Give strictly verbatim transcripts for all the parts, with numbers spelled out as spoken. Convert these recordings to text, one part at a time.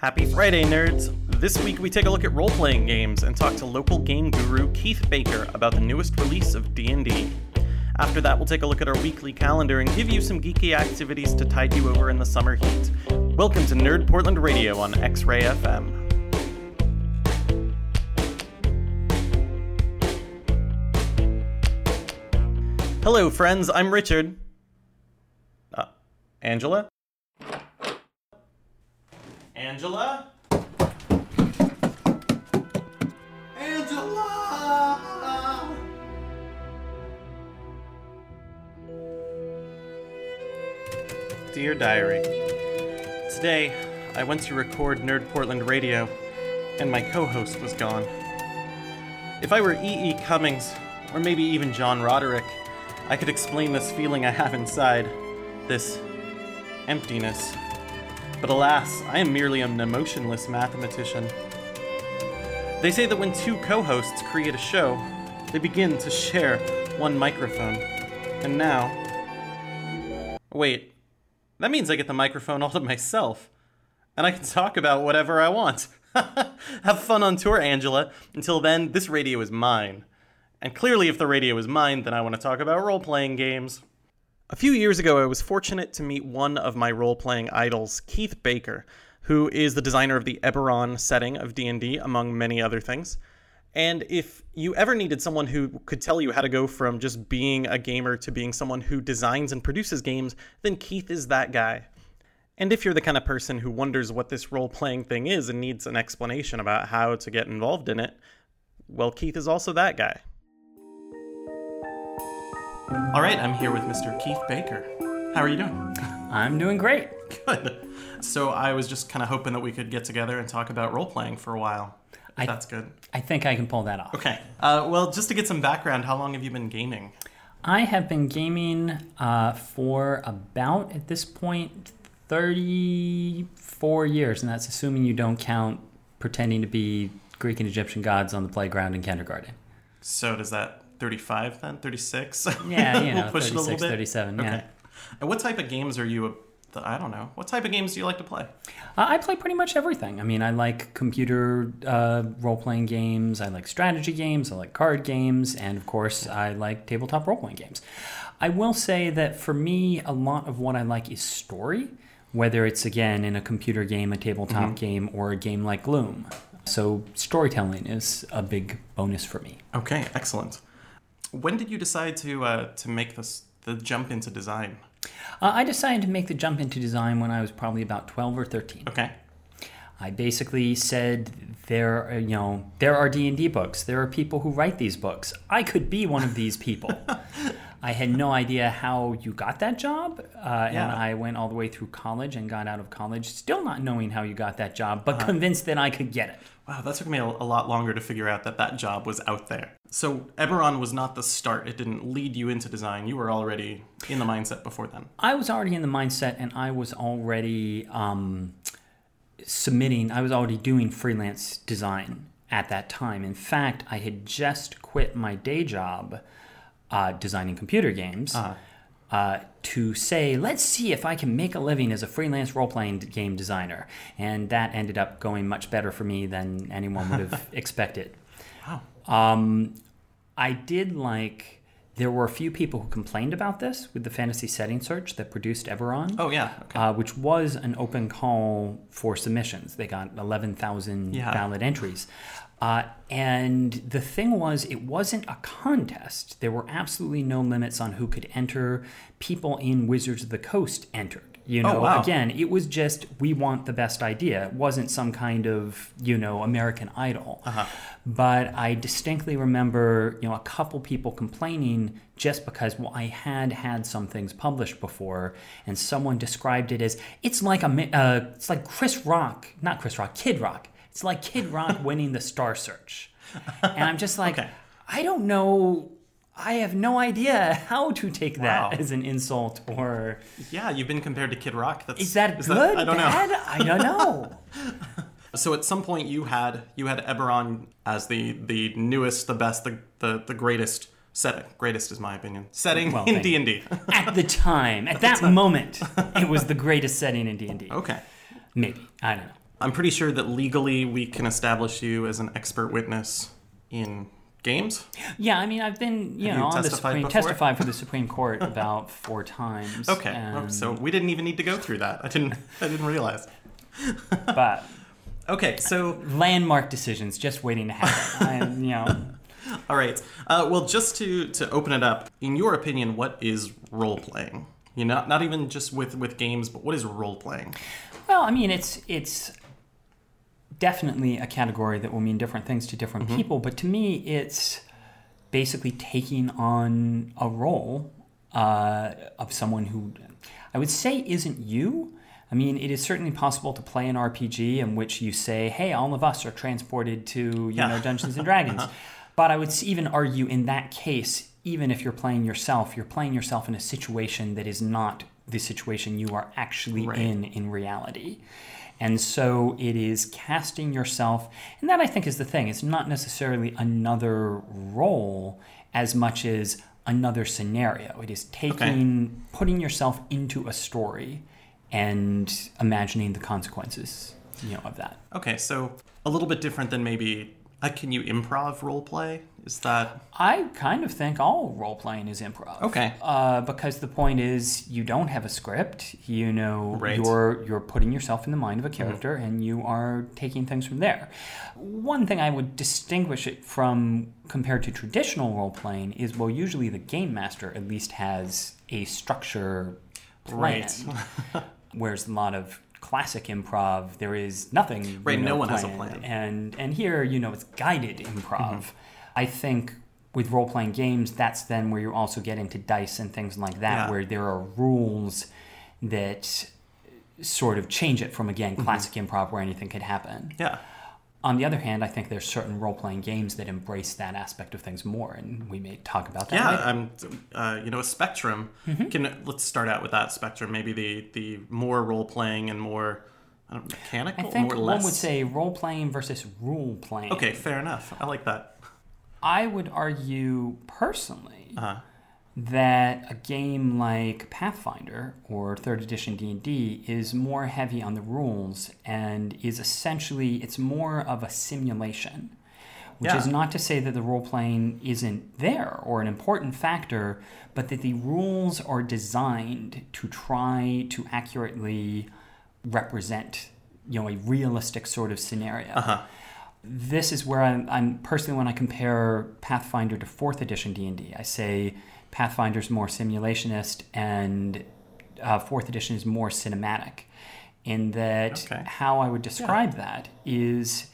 Happy Friday, nerds! This week we take a look at role-playing games and talk to local game guru Keith Baker about the newest release of D and D. After that, we'll take a look at our weekly calendar and give you some geeky activities to tide you over in the summer heat. Welcome to Nerd Portland Radio on X-Ray F M. Hello, friends. I'm Richard. Uh, Angela? Angela? Angela! Dear Diary, today I went to record Nerd Portland Radio, and my co-host was gone. If I were E E. Cummings, or maybe even John Roderick, I could explain this feeling I have inside, this emptiness. But alas, I am merely an emotionless mathematician. They say that when two co-hosts create a show, they begin to share one microphone. And now... Wait, that means I get the microphone all to myself. And I can talk about whatever I want. Have fun on tour, Angela. Until then, this radio is mine. And clearly if the radio is mine, then I want to talk about role-playing games. A few years ago, I was fortunate to meet one of my role-playing idols, Keith Baker, who is the designer of the Eberron setting of D and D, among many other things. And if you ever needed someone who could tell you how to go from just being a gamer to being someone who designs and produces games, then Keith is that guy. And if you're the kind of person who wonders what this role-playing thing is and needs an explanation about how to get involved in it, well, Keith is also that guy. All right, I'm here with Mister Keith Baker. How are you doing? I'm doing great. Good. So I was just kind of hoping that we could get together and talk about role-playing for a while. I, That's good. I think I can pull that off. Okay. Uh, well, just to get some background, how long have you been gaming? I have been gaming uh, for about, at this point, thirty-four years, and that's assuming you don't count pretending to be Greek and Egyptian gods on the playground in kindergarten. So does that thirty-five then? thirty-six? Yeah, you know, we'll push it a little bit. thirty-seven, yeah. Okay. And what type of games are you, a, I don't know, what type of games do you like to play? Uh, I play pretty much everything. I mean, I like computer uh, role-playing games, I like strategy games, I like card games, and of course, I like tabletop role-playing games. I will say that for me, a lot of what I like is story, whether it's, again, in a computer game, a tabletop mm-hmm. game, or a game like Gloom. So storytelling is a big bonus for me. Okay, excellent. When did you decide to uh, to make this the jump into design? Uh, I decided to make the jump into design when I was probably about twelve or thirteen. Okay. I basically said there, are, you know, there are D and D books. There are people who write these books. I could be one of these people. I had no idea how you got that job, uh, yeah. and I went all the way through college and got out of college, still not knowing how you got that job, but uh-huh. convinced that I could get it. Wow, that took me a, a lot longer to figure out that that job was out there. So Eberron was not the start. It didn't lead you into design. You were already in the mindset before then. I was already in the mindset, and I was already um, submitting, I was already doing freelance design at that time. In fact, I had just quit my day job uh, designing computer games uh-huh. uh, to say, let's see if I can make a living as a freelance role-playing game designer. And that ended up going much better for me than anyone would have expected. Wow. Um, I did like, there were a few people who complained about this with the fantasy setting search that produced Eberron. Oh, yeah. Okay. Uh, which was an open call for submissions. They got eleven thousand yeah. valid entries. Uh, and the thing was, it wasn't a contest. There were absolutely no limits on who could enter. People in Wizards of the Coast entered. You know, oh, wow. Again, it was just, we want the best idea. It wasn't some kind of, you know, American Idol. Uh-huh. But I distinctly remember, you know, a couple people complaining just because, well, I had had some things published before, and someone described it as, it's like a, uh, it's like Chris Rock, not Chris Rock, Kid Rock. It's like Kid Rock winning the Star Search. And I'm just like, okay. I don't know... I have no idea how to take that wow. as an insult or... Yeah, you've been compared to Kid Rock. That's, is that is good? That, I don't bad? know. I don't know. So at some point you had you had Eberron as the, the newest, the best, the, the, the greatest setting. Greatest is my opinion. Setting well, in D and D. At the time. At, at that time. moment, it was the greatest setting in D and D. Okay. Maybe. I don't know. I'm pretty sure that legally we can establish you as an expert witness in games. Yeah, I mean, I've been, you Have know, you on the testified Supreme, before? testified for the Supreme Court about four times. Okay, and, so we didn't even need to go through that. I didn't. I didn't realize. But Okay, so landmark decisions just waiting to happen. I, you know. all right. Uh, well, just to to open it up, in your opinion, what is role playing? You know, not not even just with with games, but what is role playing? Well, I mean, it's it's definitely a category that will mean different things to different Mm-hmm. people. But to me, it's basically taking on a role uh, of someone who I would say isn't you. I mean, it is certainly possible to play an R P G in which you say, hey, all of us are transported to, you Yeah. know, Dungeons and Dragons. But I would s- even argue in that case, even if you're playing yourself, you're playing yourself in a situation that is not the situation you are actually Right. in in reality. And so it is casting yourself, and that I think is the thing. It's not necessarily another role as much as another scenario. It is taking, putting yourself into a story and imagining the consequences, you know, of that. Okay, so a little bit different than maybe. Uh, can you improv role play? Is that I kind of think all role playing is improv. Okay. Uh, because the point is, you don't have a script. You know, Right. you're you're putting yourself in the mind of a character, and you are taking things from there. One thing I would distinguish it from compared to traditional role playing is, well, usually the game master at least has a structure plan, Right. whereas a lot of classic improv, there is nothing. you Right, no know, one has a planned. plan. And and here, you know, it's guided improv. Mm-hmm. I think with role-playing games, that's then where you also get into dice and things like that, Yeah. where there are rules that sort of change it from, again, Mm-hmm. classic improv where anything could happen. yeah? On the other hand, I think there's certain role-playing games that embrace that aspect of things more, and we may talk about that Yeah, later. I'm. Uh, you know, a spectrum. Mm-hmm. Can let's start out with that spectrum. Maybe the the more role playing and more I don't know, I mechanical, think more one less. would say role-playing versus rule-playing. Okay, fair enough. I like that. I would argue personally Uh-huh. that a game like Pathfinder or third edition D and D is more heavy on the rules and is essentially, it's more of a simulation, which Yeah. is not to say that the role-playing isn't there or an important factor, but that the rules are designed to try to accurately represent, you know, a realistic sort of scenario. Uh-huh. This is where I'm, I'm personally, when I compare Pathfinder to fourth edition D and D, I say Pathfinder's more simulationist and uh, fourth edition is more cinematic. In that, Okay. how I would describe that is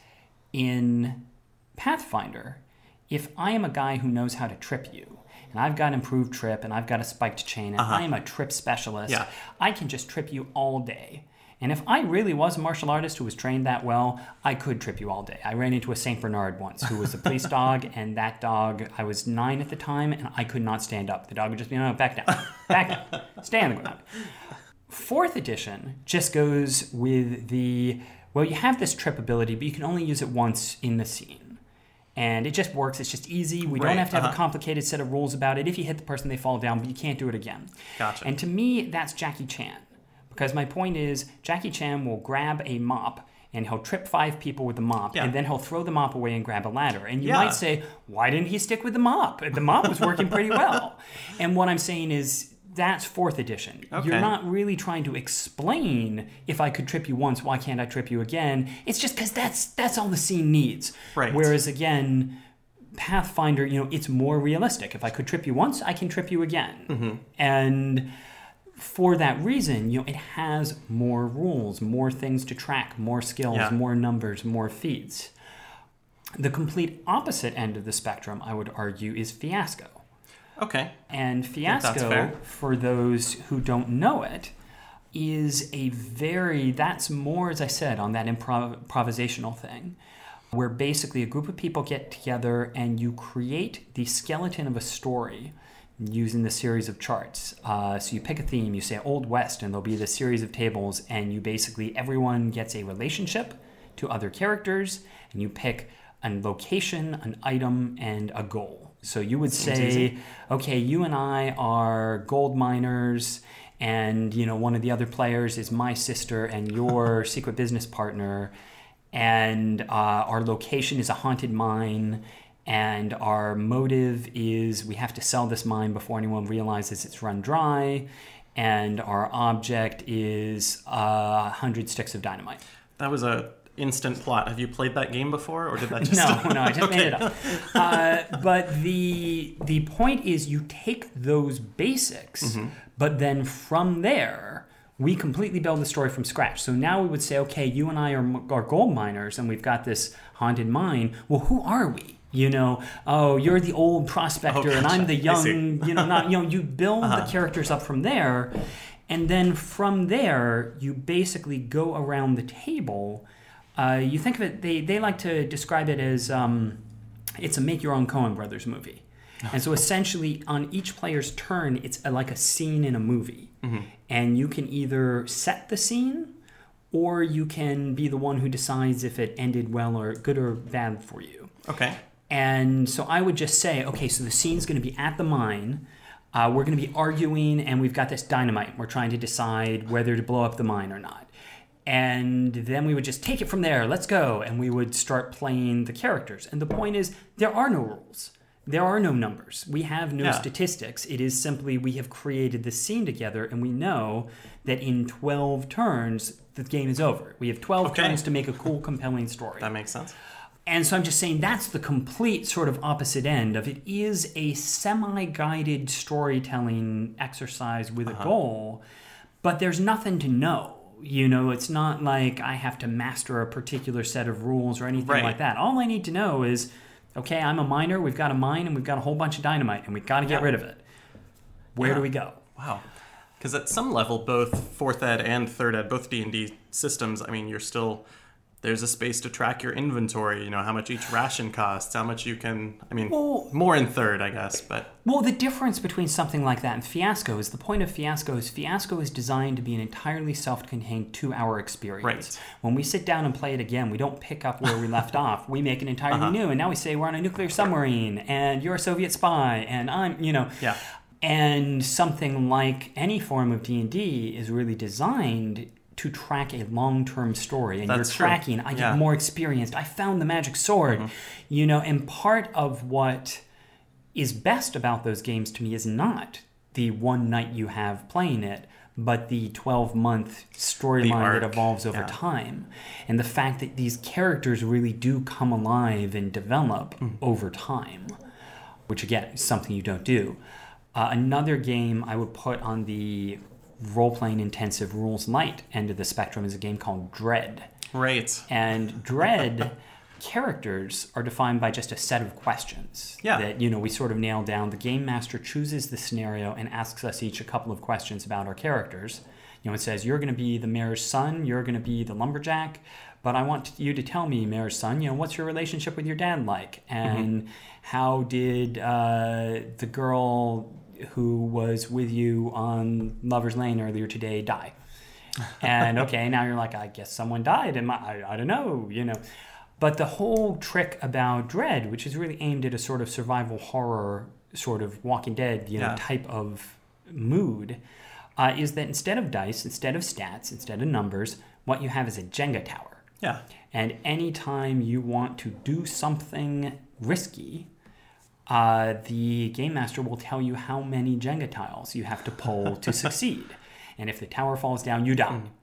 in Pathfinder, if I am a guy who knows how to trip you, and I've got improved trip and I've got a spiked chain, and I am a trip specialist, Yeah. I can just trip you all day. And if I really was a martial artist who was trained that well, I could trip you all day. I ran into a Saint Bernard once who was a police dog, and that dog, I was nine at the time, and I could not stand up. The dog would just be, no, back down, back down, stay on the ground. Fourth edition just goes with the, well, you have this trip ability, but you can only use it once in the scene. And it just works. It's just easy. We Right, don't have to have uh-huh. a complicated set of rules about it. If you hit the person, they fall down, but you can't do it again. Gotcha. And to me, that's Jackie Chan. Because my point is, Jackie Chan will grab a mop and he'll trip five people with the mop, Yeah. and then he'll throw the mop away and grab a ladder. And you Yeah. might say, why didn't he stick with the mop? The mop was working pretty well. And what I'm saying is, that's fourth edition. Okay. You're not really trying to explain, if I could trip you once, why can't I trip you again? It's just because that's that's all the scene needs. Right. Whereas again, Pathfinder, you know, it's more realistic. If I could trip you once, I can trip you again. Mm-hmm. And for that reason, you know, it has more rules, more things to track, more skills, Yeah. more numbers, more feats. The complete opposite end of the spectrum, I would argue, is Fiasco. Okay. And that's Fiasco, fair. for those who don't know it, is a very, that's more, as I said, on that improv, improvisational thing, where basically a group of people get together and you create the skeleton of a story using the series of charts. Uh, so you pick a theme, you say Old West, and there'll be this series of tables, and you basically, everyone gets a relationship to other characters, and you pick a location, an item, and a goal. So you would Seems say, easy. okay, you and I are gold miners, and you know one of the other players is my sister and your secret business partner, and uh, our location is a haunted mine, and our motive is we have to sell this mine before anyone realizes it's run dry, and our object is a hundred sticks of dynamite. That was a instant plot. Have you played that game before, or did that just... no, no, I just okay. made it up. Uh, but the the point is you take those basics, mm-hmm. but then from there, we completely build the story from scratch. So now we would say, okay, you and I are, are gold miners, and we've got this haunted mine. Well, who are we? You know, oh, you're the old prospector, oh, gotcha. And I'm the young, you know, not, you know, you build uh-huh. the characters up from there. And then from there, you basically go around the table. Uh, you think of it, they, they like to describe it as um, it's a make-your-own Coen Brothers movie. And so essentially, on each player's turn, it's a, like a scene in a movie. Mm-hmm. And you can either set the scene, or you can be the one who decides if it ended well or good or bad for you. Okay. And so I would just say, okay, so the scene's going to be at the mine. Uh, we're going to be arguing, and we've got this dynamite. We're trying to decide whether to blow up the mine or not. And then we would just take it from there. Let's go. And we would start playing the characters. And the point is, there are no rules. There are no numbers. We have no yeah. statistics. It is simply we have created this scene together, and we know that in twelve turns, the game is over. We have twelve okay. turns to make a cool, compelling story. That makes sense. And so I'm just saying that's the complete sort of opposite end of it is a semi-guided storytelling exercise with uh-huh. a goal, but there's nothing to know. You know, it's not like I have to master a particular set of rules or anything right. like that. All I need to know is, okay, I'm a miner, we've got a mine, and we've got a whole bunch of dynamite, and we've got to get yeah. rid of it. Where yeah. do we go? Wow. Because at some level, both fourth ed and third ed, both D and D systems, I mean, you're still... There's a space to track your inventory, you know, how much each ration costs, how much you can, I mean, well, more in third, I guess, but... Well, the difference between something like that and Fiasco is the point of Fiasco is Fiasco is designed to be an entirely self-contained two-hour experience. Right. When we sit down and play it again, we don't pick up where we left off. We make it entirely uh-huh. new, and now we say we're on a nuclear submarine, and you're a Soviet spy, and I'm, you know... Yeah. And something like any form of D and D is really designed... to track a long-term story, and That's you're tracking, true. I get yeah. more experienced, I found the magic sword, mm-hmm. you know, and part of what is best about those games to me is not the one night you have playing it, but the twelve-month storyline that evolves over yeah. time, and the fact that these characters really do come alive and develop mm. over time, which again, is something you don't do. Uh, another game I would put on the role-playing intensive rules light end of the spectrum is a game called Dread. Right. And Dread characters are defined by just a set of questions yeah. that, you know, we sort of nail down. The game master chooses the scenario and asks us each a couple of questions about our characters. You know, it says, you're going to be the mayor's son, you're going to be the lumberjack, but I want you to tell me, mayor's son, you know, what's your relationship with your dad like? And mm-hmm. how did uh, the girl... who was with you on Lover's Lane earlier today die? And okay, now you're like, I guess someone died, and I, I don't know, you know. But the whole trick about Dread, which is really aimed at a sort of survival horror, sort of Walking Dead, you know, yeah. type of mood, uh, is that instead of dice, instead of stats, instead of numbers, what you have is a Jenga tower. Yeah. And anytime you want to do something risky, Uh, the game master will tell you how many Jenga tiles you have to pull to succeed. And if the tower falls down, you die. Mm.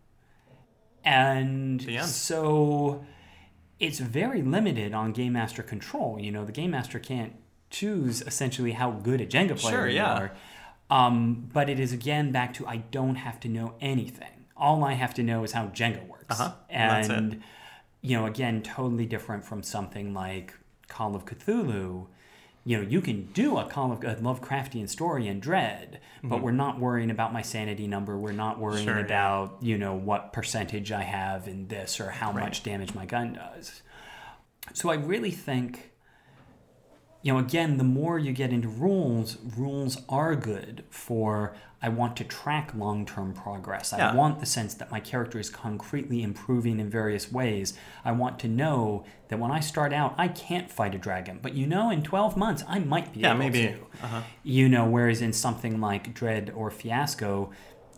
And so it's very limited on game master control. You know, the game master can't choose essentially how good a Jenga player sure, you yeah. are. Um, but it is again back to I don't have to know anything. All I have to know is how Jenga works. Uh-huh. And, That's it. you know, again, totally different from something like Call of Cthulhu. You know, you can do a Call of a Lovecraftian story in Dread, but mm-hmm. we're not worrying about my sanity number. We're not worrying sure, about, yeah. you know, what percentage I have in this or how right. much damage my gun does. So I really think, you know, again, the more you get into rules, rules are good for, I want to track long-term progress. I yeah. want the sense that my character is concretely improving in various ways. I want to know that when I start out, I can't fight a dragon. But, you know, in twelve months, I might be yeah, able maybe. to. Uh-huh. You know, whereas in something like Dread or Fiasco,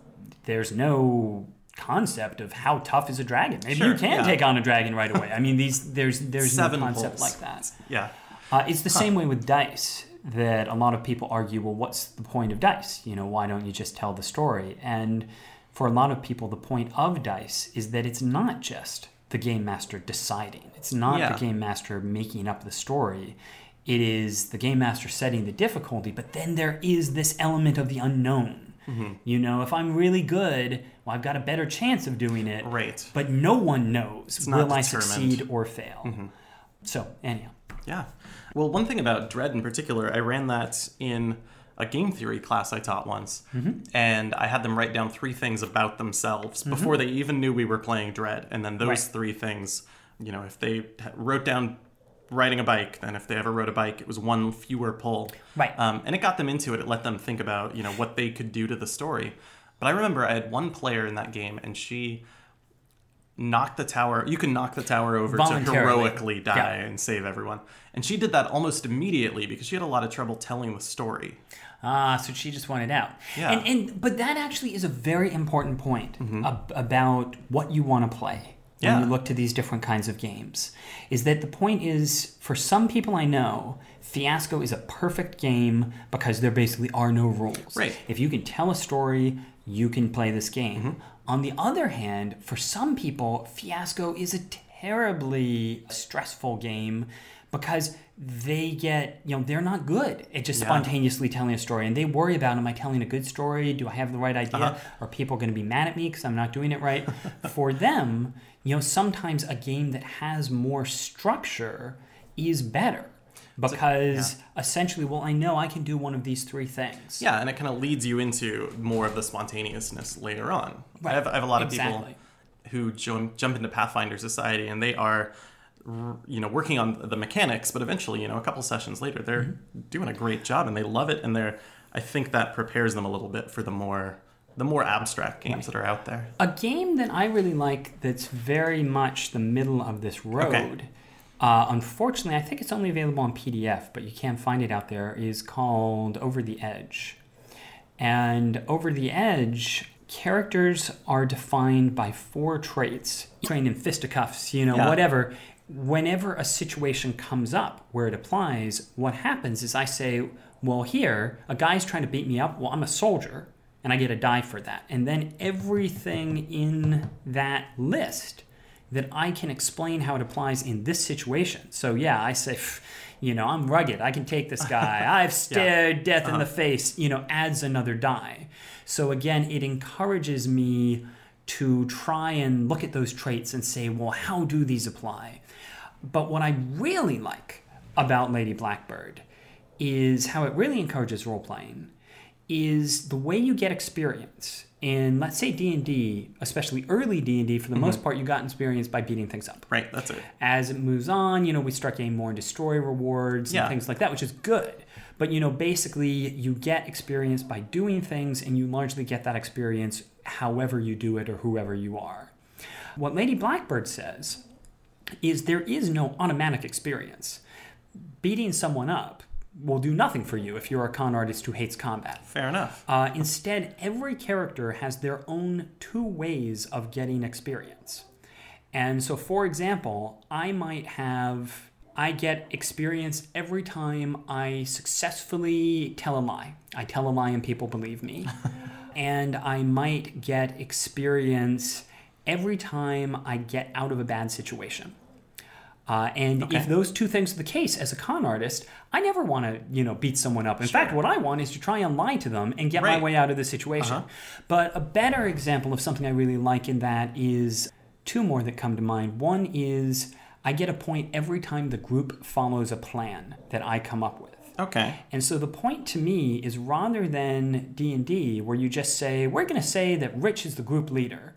there's no concept of how tough is a dragon. Maybe Sure, you can yeah. take on a dragon right away. I mean, these there's there's Seven no concept pulls. like that. Yeah. Uh, it's the same way with dice, that a lot of people argue, well, what's the point of dice? You know, why don't you just tell the story? And for a lot of people, the point of dice is that it's not just the game master deciding. It's not Yeah. the game master making up the story. It is the game master setting the difficulty, but then there is this element of the unknown. Mm-hmm. You know, if I'm really good, well, I've got a better chance of doing it. Right. But no one knows, It's will not I determined. succeed or fail? Mm-hmm. So, anyhow. Yeah. Well, one thing about Dread in particular, I ran that in a game theory class I taught once, Mm-hmm. and I had them write down three things about themselves mm-hmm. before they even knew we were playing Dread. And then those Right. three things, you know, if they wrote down riding a bike, then if they ever rode a bike, it was one fewer pull. Right. Um, and it got them into it. It let them think about, you know, what they could do to the story. But I remember I had one player in that game, and she knocked the tower. You can knock the tower over to Voluntarily. heroically die Yeah. and save everyone. And she did that almost immediately because she had a lot of trouble telling the story. Ah, so she just wanted out. Yeah. And, and but that actually is a very important point ab- about what you want to play when Yeah. you look to these different kinds of games. Is that the point is, for some people I know, Fiasco is a perfect game because there basically are no rules. Right. If you can tell a story, you can play this game. Mm-hmm. On the other hand, for some people, Fiasco is a terribly stressful game because they get, you know, they're not good at just Yeah. spontaneously telling a story. And they worry about, am I telling a good story? Do I have the right idea? Uh-huh. Are people going to be mad at me because I'm not doing it right? For them, you know, sometimes a game that has more structure is better. Because essentially, well, I know I can do one of these three things. Yeah, and it kind of leads you into more of the spontaneousness later on. Right. I, have, I have a lot of Exactly. people who jump, jump into Pathfinder Society, and they are, r- you know, working on the mechanics, but eventually, you know, a couple sessions later, they're Mm-hmm. doing a great job, and they love it, and they're, I think that prepares them a little bit for the more, the more abstract games that are out there. A game that I really like that's very much the middle of this road. Okay. Uh, unfortunately, I think it's only available on P D F, but you can find it out there, is called Over the Edge. And Over the Edge, characters are defined by four traits. Trained in fisticuffs, you know, Yeah. whatever. Whenever a situation comes up where it applies, what happens is I say, well, here, a guy's trying to beat me up. Well, I'm a soldier, and I get a die for that. And then everything in that list that I can explain how it applies in this situation. So yeah, I say, "Pff, you know, I'm rugged. I can take this guy. I've stared death in the face, you know, adds another die. So again, it encourages me to try and look at those traits and say, well, how do these apply? But what I really like about Lady Blackbird is how it really encourages role-playing, is the way you get experience. In, let's say, D and D, especially early D and D, for the most part, you got experience by beating things up. Right, that's it. As it moves on, you know, we start getting more into story rewards Yeah. and things like that, which is good. But, you know, basically, you get experience by doing things, and you largely get that experience however you do it or whoever you are. What Lady Blackbird says is there is no automatic experience. Beating someone up will do nothing for you if you're a con artist who hates combat. Fair enough. Uh, instead, every character has their own two ways of getting experience. And so, for example, I might have, I get experience every time I successfully tell a lie. I tell a lie and people believe me. And I might get experience every time I get out of a bad situation. Uh, and Okay. if those two things are the case, as a con artist, I never want to, you know, beat someone up. In Sure. fact, what I want is to try and lie to them and get my Right. way out of the situation. Uh-huh. But a better example of something I really like in that is two more that come to mind. One is I get a point every time the group follows a plan that I come up with. Okay. And so the point to me is, rather than D and D, where you just say, we're going to say that Rich is the group leader,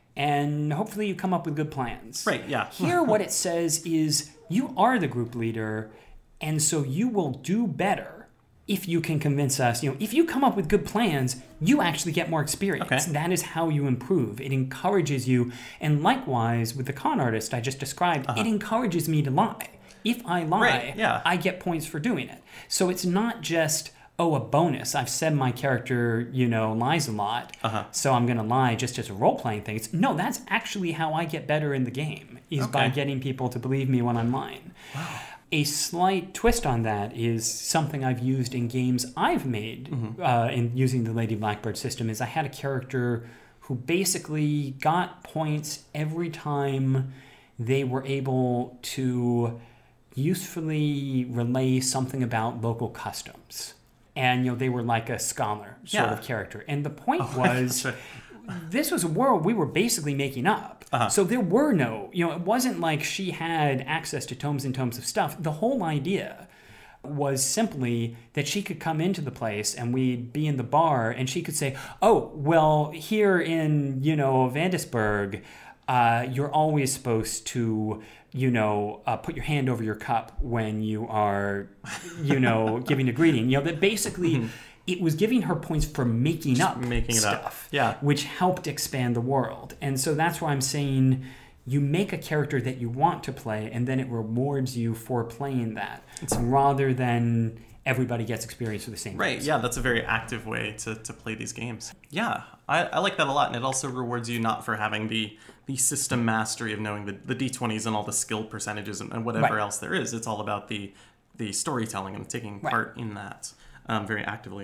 and hopefully you come up with good plans. Right, yeah. Here, what it says is, you are the group leader, and so you will do better if you can convince us. You know, if you come up with good plans, you actually get more experience. Okay. That is how you improve. It encourages you. And likewise, with the con artist I just described, Uh-huh. it encourages me to lie. If I lie, Right, yeah. I get points for doing it. So it's not just oh, a bonus. I've said my character, you know, lies a lot, Uh-huh. so I'm going to lie just as a role-playing thing. It's, no, that's actually how I get better in the game, is by Okay. getting people to believe me when I'm lying. Wow. A slight twist on that is something I've used in games I've made Mm-hmm. uh, in using the Lady Blackbird system, is I had a character who basically got points every time they were able to usefully relay something about local customs. And, you know, they were like a scholar sort Yeah. of character. And the point Oh, was, that's right. this was a world we were basically making up. Uh-huh. So there were no, you know, it wasn't like she had access to tomes and tomes of stuff. The whole idea was simply that she could come into the place and we'd be in the bar and she could say, oh, well, here in, you know, Vandisburg, uh, you're always supposed to, you know, uh, put your hand over your cup when you are, you know, giving a greeting. You know, that basically... Mm-hmm. It was giving her points for making Just up making it stuff, up. Yeah. which helped expand the world. And so that's why I'm saying you make a character that you want to play, and then it rewards you for playing that, it's, rather than everybody gets experience for the same Right, games. yeah, that's a very active way to, to play these games. Yeah, I, I like that a lot, and it also rewards you not for having the the system mastery of knowing the, the d twenties and all the skill percentages and, and whatever Right. else there is. It's all about the, the storytelling and taking Right. part in that um, very actively.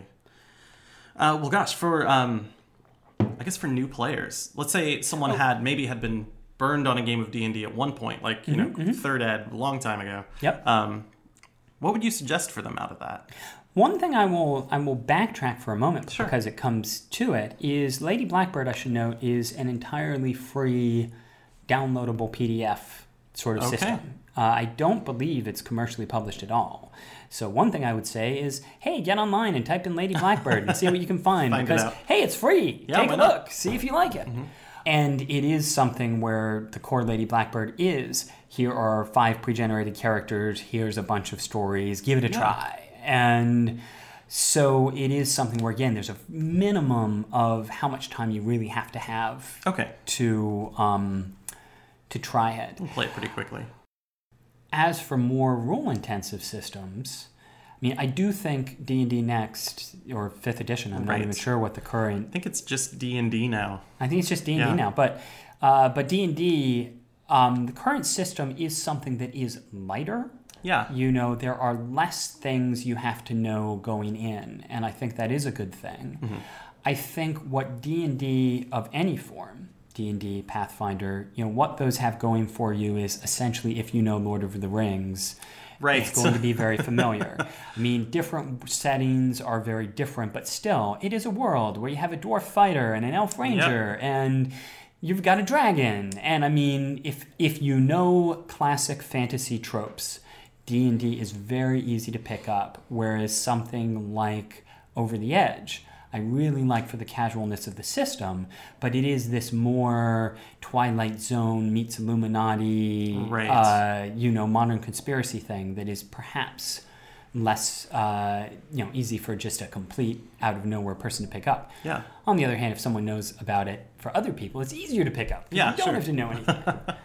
Uh, well, gosh, for um, I guess for new players, let's say someone Oh. had maybe had been burned on a game of D and D at one point, like you Mm-hmm, know, mm-hmm. third ed a long time ago. Yep. Um, what would you suggest for them out of that? One thing I will I will backtrack for a moment Sure. because it comes to it is Lady Blackbird, I should note, is an entirely free, downloadable P D F sort of Okay. system. Uh, I don't believe it's commercially published at all. So one thing I would say is, hey, get online and type in Lady Blackbird and see what you can find. Find it because, out. hey, it's free. Yeah, Take why a not? look. See if you like it. Mm-hmm. And it is something where the core Lady Blackbird is, here are five pre-generated characters, here's a bunch of stories, give it a Yeah. try. And so it is something where, again, there's a minimum of how much time you really have to have Okay. to um, to try it. We'll play it pretty quickly. As for more rule-intensive systems, I mean, I do think D and D Next, or fifth edition, I'm Right. not even sure what the current... I think it's just D and D now. I think it's just D and D Yeah. now. But uh, but D and D, um, the current system is something that is lighter. Yeah. You know, there are less things you have to know going in, and I think that is a good thing. Mm-hmm. I think what D and D of any form, D and D, Pathfinder, you know, what those have going for you is essentially, if you know Lord of the Rings, Right. it's going to be very familiar. I mean, different settings are very different, but still, it is a world where you have a dwarf fighter and an elf ranger, and you've got a dragon. And I mean, if if you know classic fantasy tropes, D and D is very easy to pick up, whereas something like Over the Edge, I really like for the casualness of the system, but it is this more Twilight Zone meets Illuminati, Right. uh, you know, modern conspiracy thing that is perhaps less, uh, you know, easy for just a complete out of nowhere person to pick up. Yeah. On the other hand, if someone knows about it for other people, it's easier to pick up. Yeah, you don't sure. have to know anything.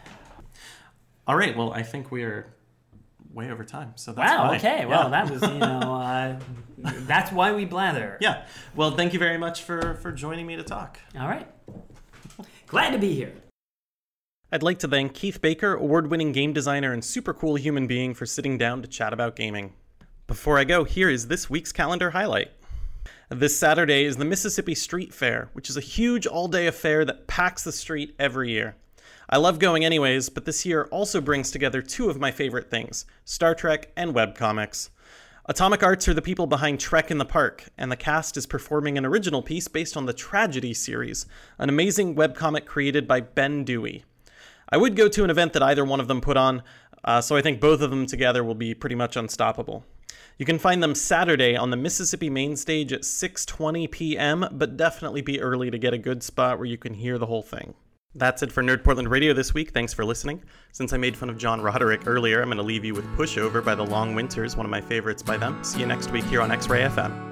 All right. Well, I think we are way over time, so that's Wow. fine. Okay. Well, Yeah. that was, you know, uh, that's why we blather. Yeah. Well, thank you very much for for joining me to talk. All right. Glad to be here. I'd like to thank Keith Baker, award-winning game designer and super cool human being, for sitting down to chat about gaming. Before I go, here is this week's calendar highlight. This Saturday is the Mississippi Street Fair, which is a huge all-day affair that packs the street every year. I love going anyways, but this year also brings together two of my favorite things, Star Trek and webcomics. Atomic Arts are the people behind Trek in the Park, and the cast is performing an original piece based on the Tragedy series, an amazing webcomic created by Ben Dewey. I would go to an event that either one of them put on, uh, so I think both of them together will be pretty much unstoppable. You can find them Saturday on the Mississippi Main Stage at six twenty p.m., but definitely be early to get a good spot where you can hear the whole thing. That's it for Nerd Portland Radio this week. Thanks for listening. Since I made fun of John Roderick earlier, I'm going to leave you with Pushover by The Long Winters, one of my favorites by them. See you next week here on X-Ray F M.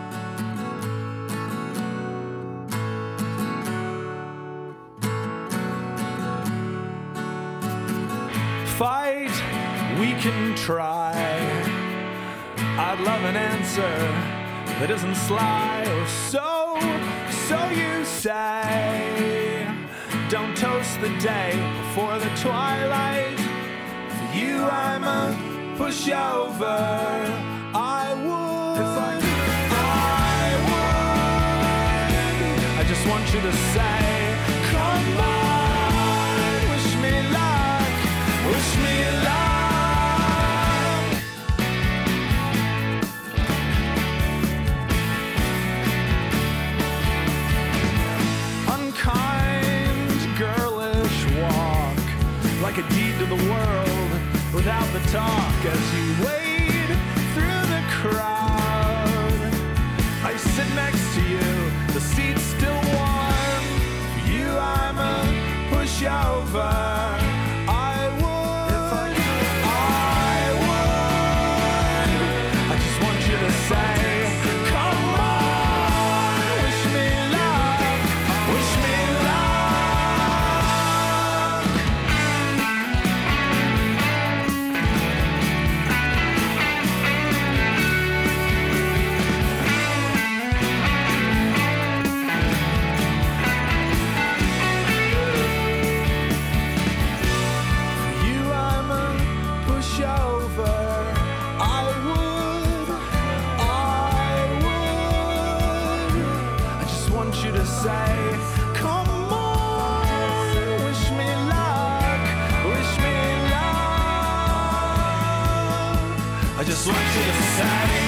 Fight, we can try. I'd love an answer that isn't sly or so, so you say. Don't toast the day before the twilight. For you I'm a pushover. I would, if I could, I would. I just want you to say, come on, wish me luck, wish me luck. Like a deed to the world without the talk. As you wade through the crowd, I sit next to you, the seat's still warm. For you I'm a pushover. I would, if I could, I would. I just want you to say, come on, wish me luck, wish me luck. Say, come on, wish me luck, wish me luck. I just want you to say.